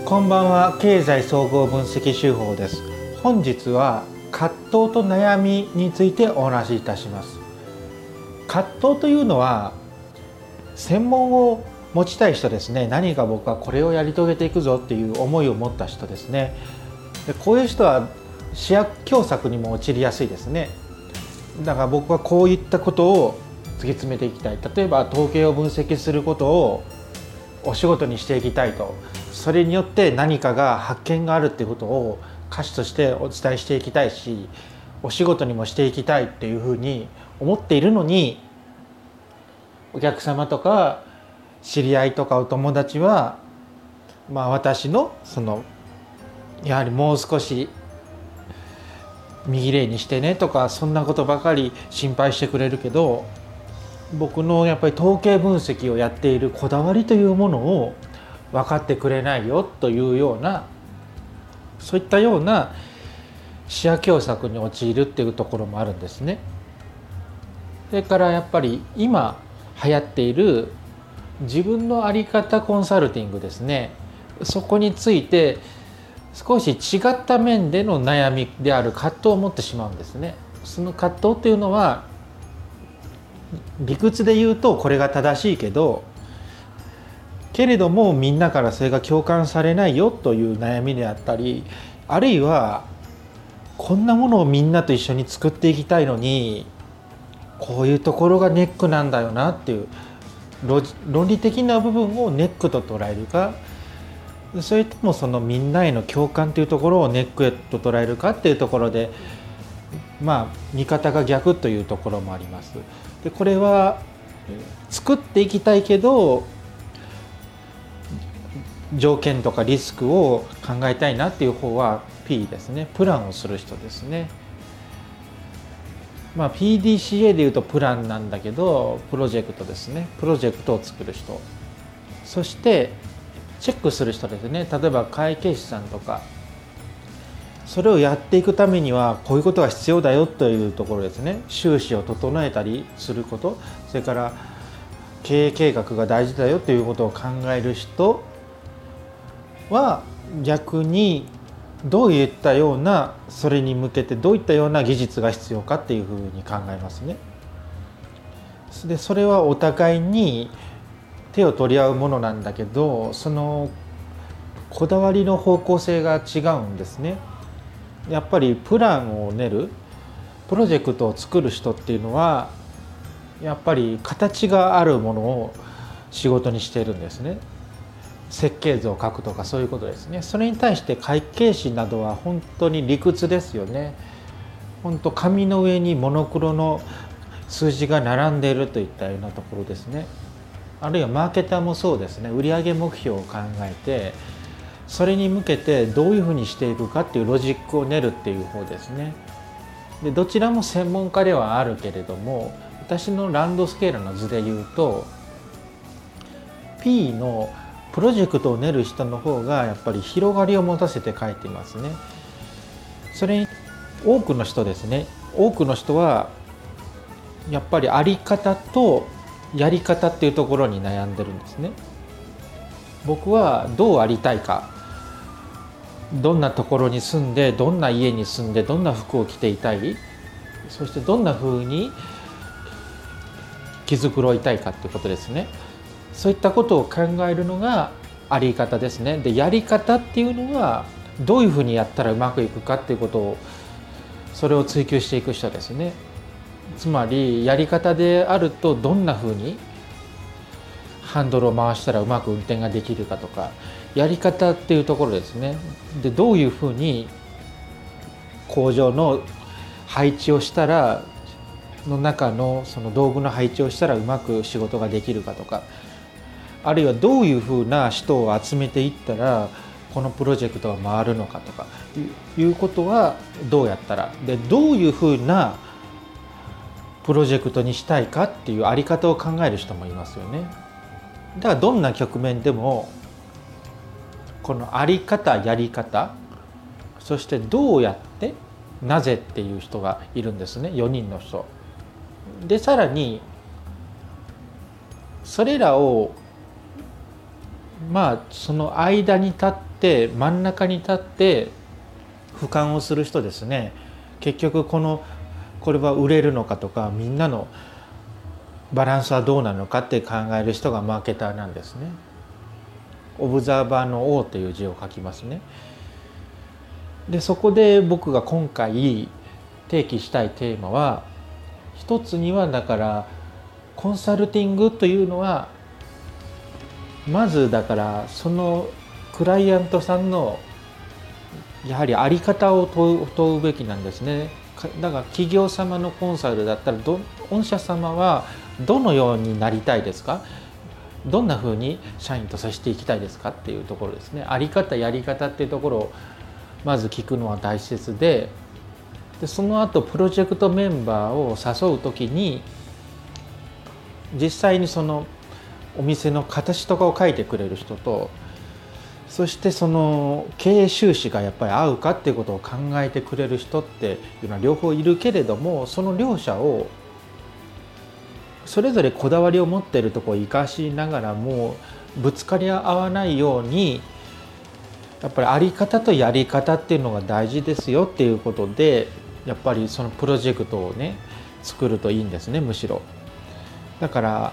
こんばんは、経済総合分析手法です。本日は葛藤と悩みについてお話しいたします。葛藤というのは専門を持ちたい人ですね。何か僕はこれをやり遂げていくぞっていう思いを持った人ですね。でこういう人は視野狭窄にも陥りやすいですね。だから僕はこういったことを突き詰めていきたい。例えば統計を分析することをお仕事にしていきたいと、それによって何かが発見があるっていうことを歌詞としてお伝えしていきたいし、お仕事にもしていきたいっていうふうに思っているのに、お客様とか知り合いとかお友達は私のやはりもう少し右例にしてねとか、そんなことばかり心配してくれるけど、僕のやっぱり統計分析をやっているこだわりというものを分かってくれないよというような、そういったような視野狭窄に陥るっていうところもあるんですね。それからやっぱり今流行っている自分の在り方コンサルティングですね。そこについて少し違った面での悩みである葛藤を持ってしまうんですね。その葛藤っていうのは理屈で言うとこれが正しいけれどもみんなからそれが共感されないよという悩みであったり、あるいはこんなものをみんなと一緒に作っていきたいのにこういうところがネックなんだよなっていう論理的な部分をネックと捉えるか、それともそのみんなへの共感というところをネックと捉えるかっていうところで、見方が逆というところもあります。でこれは作っていきたいけど条件とかリスクを考えたいなっていう方は P ですね。プランをする人ですね。PDCA でいうとプランなんだけど、プロジェクトですね。プロジェクトを作る人、そしてチェックする人ですね。例えば会計士さんとか、それをやっていくためにはこういうことが必要だよというところですね。収支を整えたりすること、それから経営計画が大事だよということを考える人は逆にどういったような、それに向けてどういったような技術が必要かっていうふうに考えますね。でそれはお互いに手を取り合うものなんだけど、そのこだわりの方向性が違うんですね。やっぱりプランを練る、プロジェクトを作る人っていうのはやっぱり形があるものを仕事にしているんですね。設計図を書くとかそういうことですね。それに対して会計士などは本当に理屈ですよね。本当紙の上にモノクロの数字が並んでいるといったようなところですね。あるいはマーケターもそうですね。売上目標を考えてそれに向けてどういうふうにしていくかっていうロジックを練るっていう方ですね。でどちらも専門家ではあるけれども、私のランドスケールの図で言うと P のプロジェクトを練る人の方がやっぱり広がりを持たせて書いていますね。それに多くの人ですね。多くの人はやっぱりあり方とやり方っていうところに悩んでるんですね。僕はどうありたいか、どんなところに住んで、どんな家に住んで、どんな服を着ていたい、そしてどんな風に気づくろいたいかということですね。そういったことを考えるのがあり方ですね。でやり方っていうのはどういうふうにやったらうまくいくかっていうことを、それを追求していく人ですね。つまりやり方であるとどんなふうにハンドルを回したらうまく運転ができるかとか、やり方っていうところですね。でどういうふうに工場の配置をしたらの中のその道具の配置をしたらうまく仕事ができるかとか、あるいはどういうふうな人を集めていったらこのプロジェクトが回るのかとかいうことはどうやったら、でどういうふうなプロジェクトにしたいかっていうあり方を考える人もいますよね。だからどんな局面でもこのあり方、やり方、そしてどうやってなぜっていう人がいるんですね。4人の人で、さらにそれらをその間に立って真ん中に立って俯瞰をする人ですね。結局これは売れるのかとか、みんなのバランスはどうなのかって考える人がマーケターなんですね。オブザーバーの O という字を書きますね。でそこで僕が今回提起したいテーマは、一つにはだからコンサルティングというのはまずだからそのクライアントさんのやはり在り方を問うべきなんですね。だから企業様のコンサルだったら御社様はどのようになりたいですか、どんなふうに社員と接していきたいですかっていうところですね。在り方やり方っていうところをまず聞くのは大切で、その後プロジェクトメンバーを誘う時に実際にそのお店の形とかを書いてくれる人と、そしてその経営収支がやっぱり合うかっていうことを考えてくれる人っていうのは両方いるけれども、その両者をそれぞれこだわりを持っているところを生かしながらもぶつかり合わないように、やっぱり在り方とやり方っていうのが大事ですよっていうことで、やっぱりそのプロジェクトをね作るといいんですね。むしろだから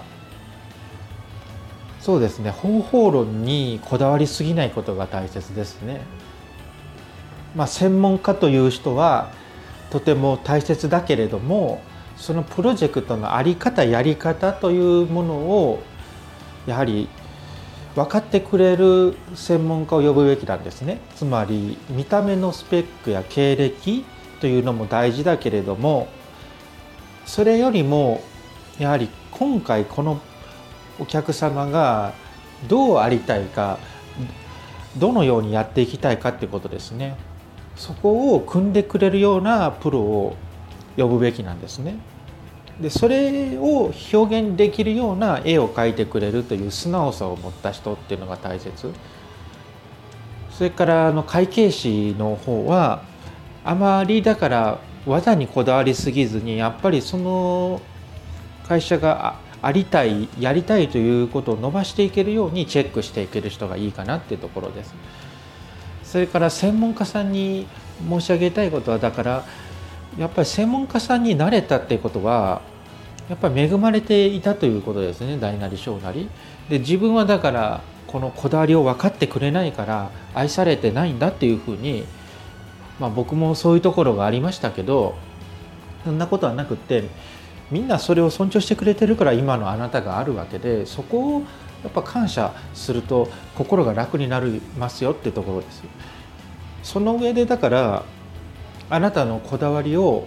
そうですね、方法論にこだわりすぎないことが大切ですね。専門家という人はとても大切だけれども、そのプロジェクトの在り方やり方というものをやはり分かってくれる専門家を呼ぶべきなんですね。つまり見た目のスペックや経歴というのも大事だけれども、それよりもやはり今回このお客様がどうありたいか、どのようにやっていきたいかっていうことですね。そこを組んでくれるようなプロを呼ぶべきなんですね。でそれを表現できるような絵を描いてくれるという素直さを持った人っていうのが大切。それから会計士の方はあまりだから技にこだわりすぎずに、やっぱりその会社がありたいやりたいということを伸ばしていけるようにチェックしていける人がいいかなっていうところです。それから専門家さんに申し上げたいことは、だからやっぱり専門家さんになれたっていうことはやっぱり恵まれていたということですね。大なり小なりで、自分はだからこのこだわりを分かってくれないから愛されてないんだっていうふうに、僕もそういうところがありましたけど、そんなことはなくって、みんなそれを尊重してくれてるから今のあなたがあるわけで、そこをやっぱ感謝すると心が楽になりますよっていうところです。その上でだからあなたのこだわりを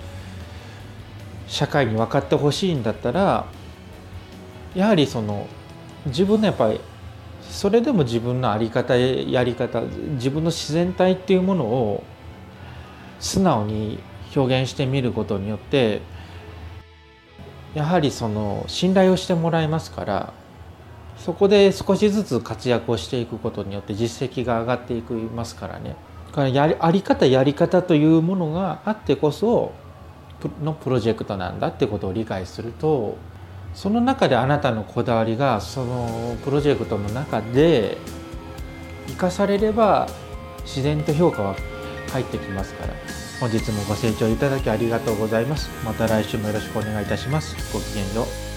社会に分かってほしいんだったら、やはり自分のやっぱりそれでも自分の在り方やり方、自分の自然体っていうものを素直に表現してみることによって、やはり信頼をしてもらえますから、そこで少しずつ活躍をしていくことによって実績が上がっていきますからね。だから在り方やり方というものがあってこそのプロジェクトなんだってことを理解すると、その中であなたのこだわりがそのプロジェクトの中で生かされれば自然と評価は入ってきますから。本日もご清聴いただきありがとうございます。また来週もよろしくお願いいたします。ごきげんよう。